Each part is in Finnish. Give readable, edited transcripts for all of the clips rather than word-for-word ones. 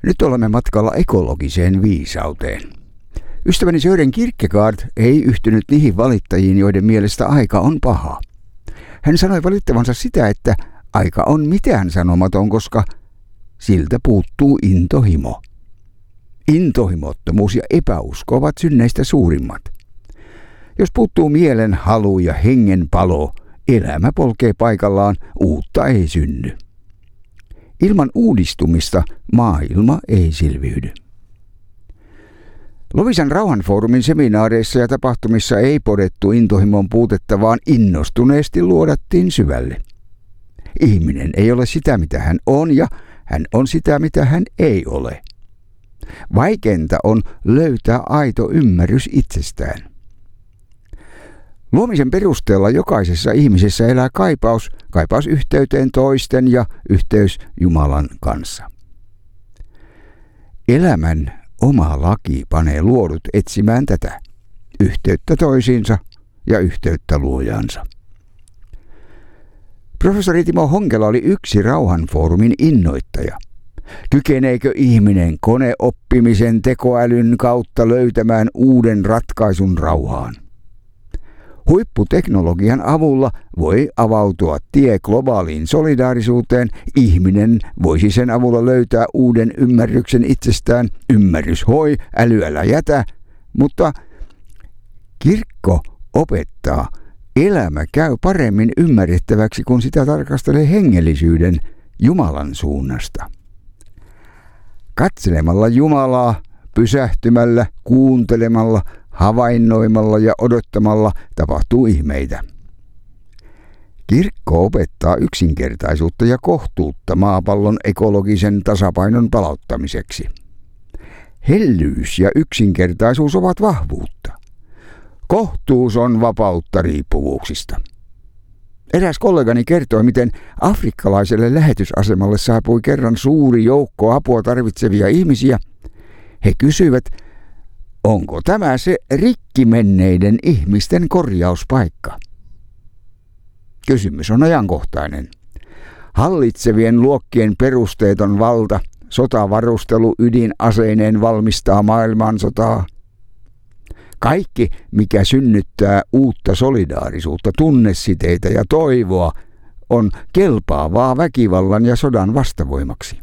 Nyt olemme matkalla ekologiseen viisauteen. Ystäväni Sören Kierkegaard ei yhtynyt niihin valittajiin, joiden mielestä aika on paha. Hän sanoi valittavansa sitä, että aika on mitään sanomaton, koska siltä puuttuu intohimo. Intohimottomuus ja epäusko ovat synneistä suurimmat. Jos puuttuu mielen halu ja hengen palo, elämä polkee paikallaan, uutta ei synny. Ilman uudistumista maailma ei selviydy. Loviisan rauhanfoorumin seminaareissa ja tapahtumissa ei podettu intohimon puutetta, vaan innostuneesti luodattiin syvälle. Ihminen ei ole sitä, mitä hän on, ja hän on sitä, mitä hän ei ole. Vaikeinta on löytää aito ymmärrys itsestään. Luomisen perusteella jokaisessa ihmisessä elää kaipaus yhteyteen toisten ja yhteys Jumalan kanssa. Elämän oma laki panee luodut etsimään tätä, yhteyttä toisiinsa ja yhteyttä luojaansa. Professori Timo Honkela oli yksi rauhanfoorumin innoittaja. Kykeneekö ihminen koneoppimisen tekoälyn kautta löytämään uuden ratkaisun rauhaan? Huipputeknologian avulla voi avautua tie globaaliin solidaarisuuteen. Ihminen voisi sen avulla löytää uuden ymmärryksen itsestään. Ymmärrys hoi, äly älä jätä. Mutta kirkko opettaa, elämä käy paremmin ymmärrettäväksi, kun sitä tarkastelee hengellisyyden Jumalan suunnasta. Katselemalla Jumalaa, pysähtymällä, kuuntelemalla, havainnoimalla ja odottamalla tapahtuu ihmeitä. Kirkko opettaa yksinkertaisuutta ja kohtuutta maapallon ekologisen tasapainon palauttamiseksi. Hellyys ja yksinkertaisuus ovat vahvuutta. Kohtuus on vapautta riippuvuuksista. Eräs kollegani kertoi, miten afrikkalaiselle lähetysasemalle saapui kerran suuri joukko apua tarvitsevia ihmisiä. He kysyivät, onko tämä se rikki menneiden ihmisten korjauspaikka? Kysymys on ajankohtainen. Hallitsevien luokkien perusteeton valta, sotavarustelu ydinaseineen valmistaa maailmansotaa. Kaikki, mikä synnyttää uutta solidaarisuutta, tunnesiteitä ja toivoa, on kelpaavaa väkivallan ja sodan vastavoimaksi.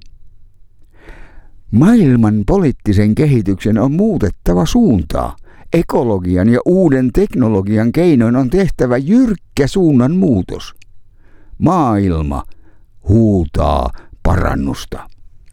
Maailman poliittisen kehityksen on muutettava suuntaa. Ekologian ja uuden teknologian keinoin on tehtävä jyrkkä suunnan muutos. Maailma huutaa parannusta.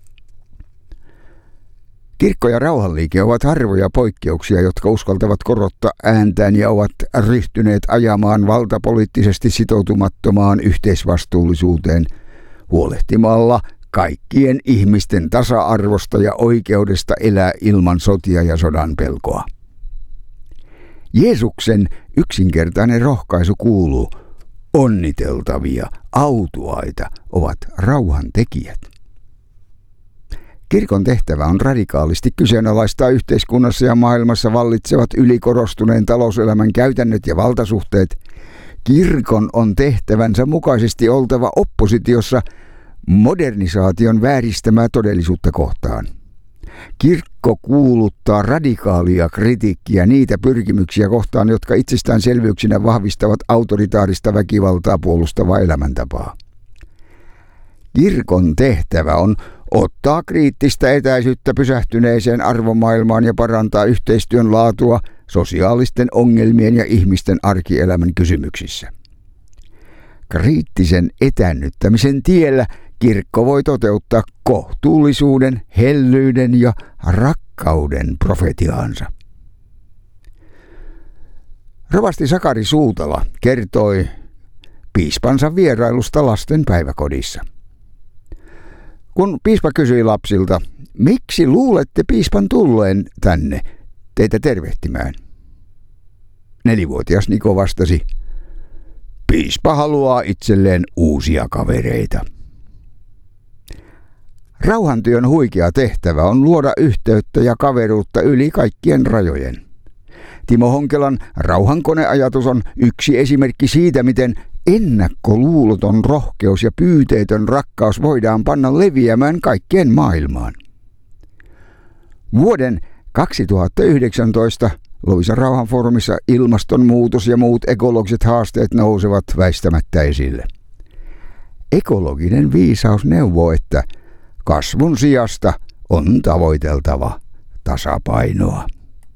Kirkko ja rauhanliike ovat harvoja poikkeuksia, jotka uskaltavat korottaa ääntään ja ovat ryhtyneet ajamaan valtapoliittisesti sitoutumattomaan yhteisvastuullisuuteen huolehtimalla kaikkien ihmisten tasa-arvosta ja oikeudesta elää ilman sotia ja sodan pelkoa. Jeesuksen yksinkertainen rohkaisu kuuluu: onniteltavia, autuaita ovat rauhantekijät. Kirkon tehtävä on radikaalisti kyseenalaistaa yhteiskunnassa ja maailmassa vallitsevat ylikorostuneen talouselämän käytännöt ja valtasuhteet. Kirkon on tehtävänsä mukaisesti oltava oppositiossa modernisaation vääristämää todellisuutta kohtaan. Kirkko kuuluttaa radikaalia kritiikkiä niitä pyrkimyksiä kohtaan, jotka itsestäänselvyyksinä vahvistavat autoritaarista väkivaltaa puolustavaa elämäntapaa. Kirkon tehtävä on ottaa kriittistä etäisyyttä pysähtyneeseen arvomaailmaan ja parantaa yhteistyön laatua sosiaalisten ongelmien ja ihmisten arkielämän kysymyksissä. Kriittisen etäännyttämisen tiellä kirkko voi toteuttaa kohtuullisuuden, hellyyden ja rakkauden profetiaansa. Rovasti Sakari Suutala kertoi piispansa vierailusta lasten päiväkodissa. Kun piispa kysyi lapsilta, miksi luulette piispan tulleen tänne teitä tervehtimään? 4-vuotias Niko vastasi, piispa haluaa itselleen uusia kavereita. Rauhantyön huikea tehtävä on luoda yhteyttä ja kaveruutta yli kaikkien rajojen. Timo Honkelan rauhankoneajatus on yksi esimerkki siitä, miten ennakkoluuloton rohkeus ja pyyteetön rakkaus voidaan panna leviämään kaikkeen maailmaan. Vuoden 2019 Loviisan rauhanfoorumissa ilmastonmuutos ja muut ekologiset haasteet nousevat väistämättä esille. Ekologinen viisaus neuvoo, että kasvun sijasta on tavoiteltava tasapainoa.